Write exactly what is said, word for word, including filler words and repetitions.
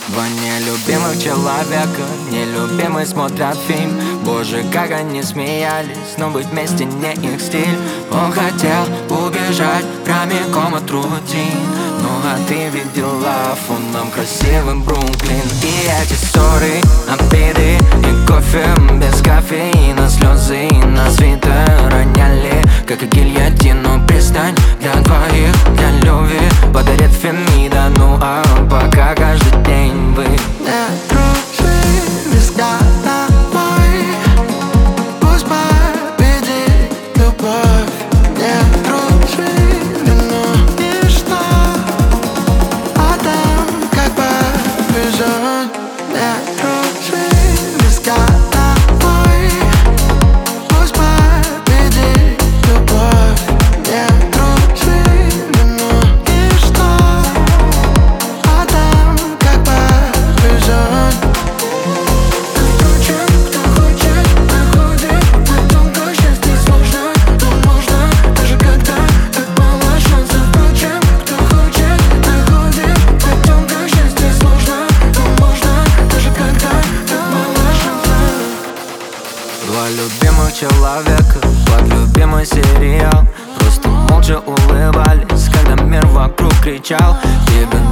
Два нелюбимых человека, нелюбимый смотрят фильм. Боже, как они смеялись, но быть вместе не их стиль. Он хотел убежать прямиком от рутин. Ну а ты видела фоном красивый Бруклин. И эти ссоры, обиды и кофе без кофеина. Слезы на свитер роняли, как и гильотину. Пристань для двоих, для любви подарит Фемида. Ну а пока каждый день вы не дружи без головой. Пусть победит любовь. Не дружи, но ничто. А там как повезет. Не дружи без головой. Пусть победит любовь. Не дружи, но ничто. А там как повезет. Впрочем, кто хочет, находит. О том, что счастье сложно, но можно. Даже когда так мало шансов. Впрочем, кто хочет, находит. О том, что счастье сложно, но можно. Даже когда так мало шансов. два любимых человека под любимый сериал. Просто молча улыбались, когда мир вокруг кричал. Тебе